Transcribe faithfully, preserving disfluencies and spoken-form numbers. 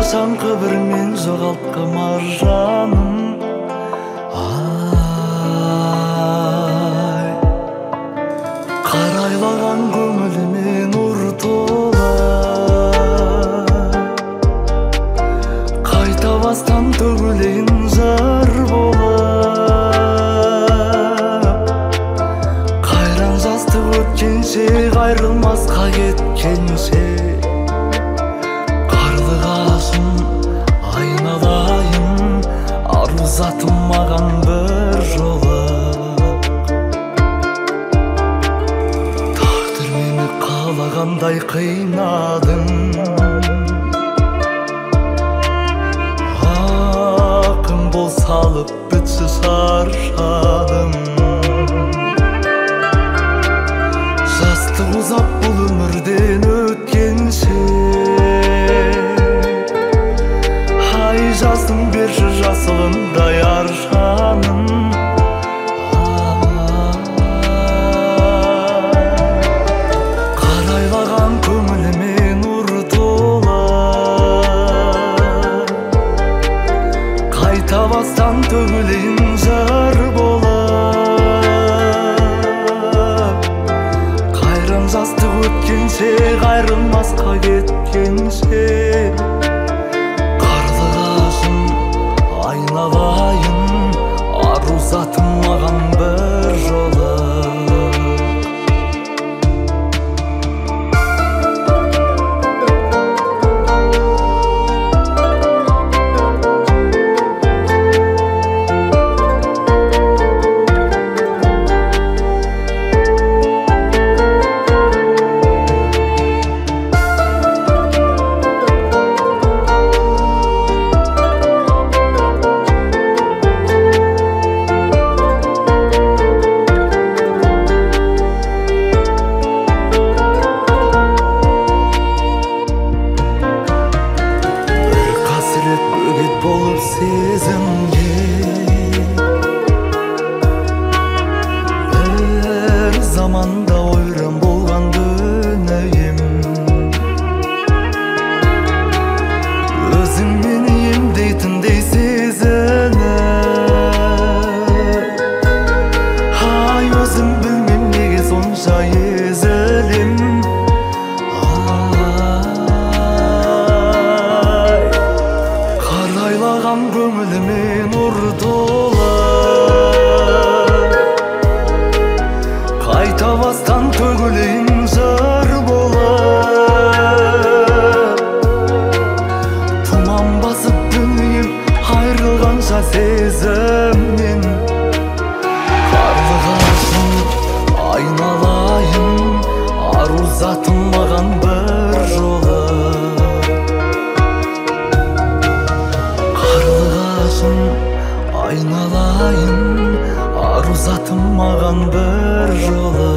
Қашанғы бір мен жоғалтқым аржаным. Ай, қарайлаған көңіліме нұр тола, қайта бастан төгілейін жар болып. Қайран жастық өткенше, қайрылмасқа кеткенше, затым маған бір жолы. Тағдыр мені қалағандай қинадың. Ақын бол салып бітсіз шаршадым. Жастық ұзап бұл өмірден өткенше, ай жасым берші жасылындай аршаным. Қарайлаған көңіліме нұр тола, қайта бастан төгілейін жар болып. Қайран жастық өткенше, қайрылмасқа кеткенше, айналайын ару затым маған бір жолы. Болып сезімге бір заманда ойран болған дүнием, өзіңмен емдейтіндей сезініп, ай өзім білмем неге сонша езілем. Көңіліме нұр тола, қайта бастан төгілейін жар болып. Тұман басып дүнием айрылғанша сезімнен, қарлығашым айналайын ару затым маған бір жолы. Айналайын ару затым маған бір жолы.